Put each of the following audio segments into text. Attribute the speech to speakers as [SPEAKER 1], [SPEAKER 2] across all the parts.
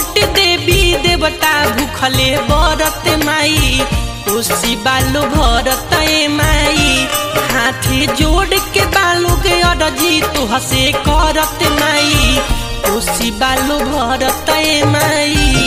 [SPEAKER 1] कोट देवी देवता भूखले बरत माई कोसी बालो भरत माई हाथी जोड़ के बालू के अरजी तो हसे करत माई कोसी बालो भरत माई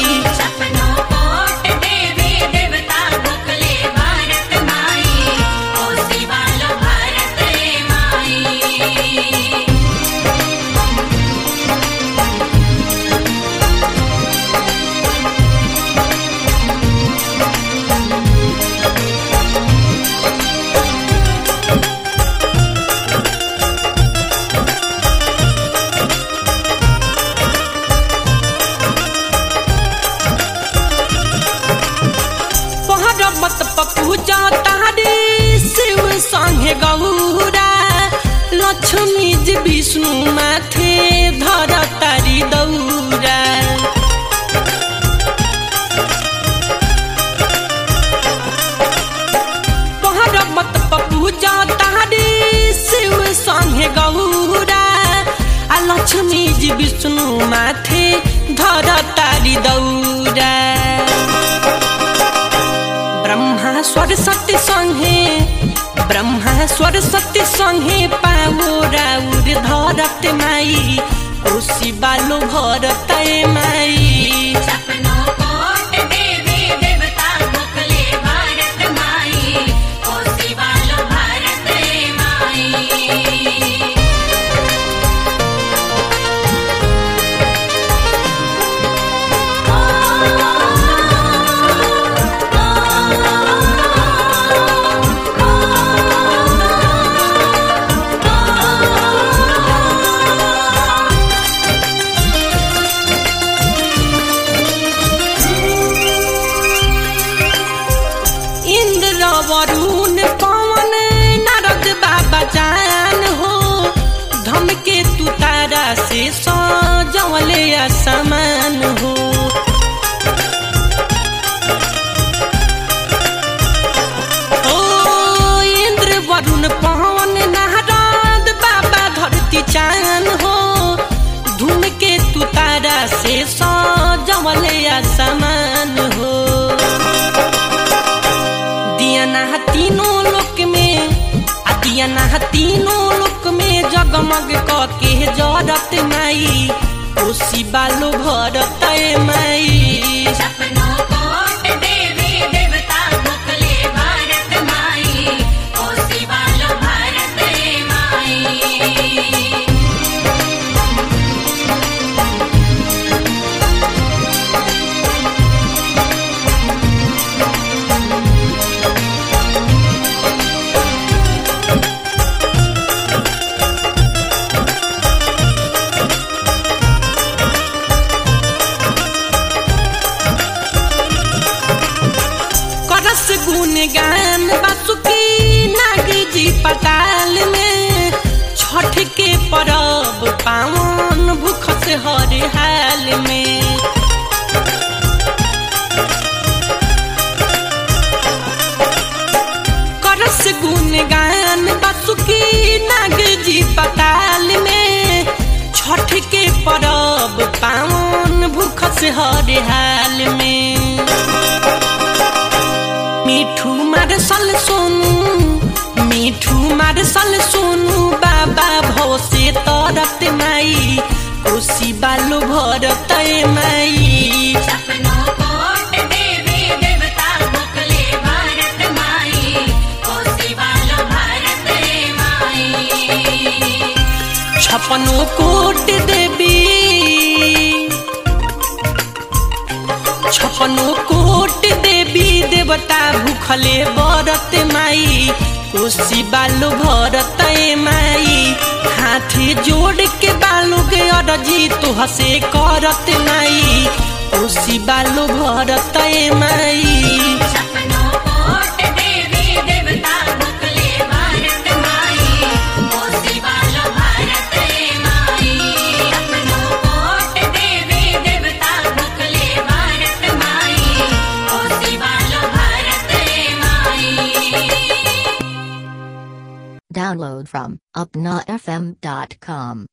[SPEAKER 1] पूजा तारी शिव संगे गौरा लक्ष्मी जी विष्णु माथे धर तारी दौरा पर्वत पूजा तारी शिव संगे गौरा लक्ष्मी जी विष्णु माथे धर तारी दौरा ब्रह्मा सरस्वती संगे पावोरा उर धरत माई कोसी बालो भरत माई वरुण पवन नारद बाबा जान हो धमके तू तारा से सजवले आसमान हो इंद्र वरुण पवन नारद बाबा धरती चान हो धूमके तू तारा से सजवले आसमान हो तीनों लोक में जगमग के जरत माई कोसी बालो भरत माई गान बासुकी नागी जी पताल में छठ के परब पावन भूख से हर हाल में करस गुन गान बासुकी नागी जी पताल में छठ के परब पावन भूख से हर हाल में मिठू मारसल सोनू बाबा भव से तरत माई कोसी बालो भरत माई छपनो कोट देवी देवता भूखले बरत माई कोसी बालो भरत माई हाथी जोड़ के बालू के अरजी तो हसे करत माई कोसी बालो भरत माई
[SPEAKER 2] Download from upnafm.com.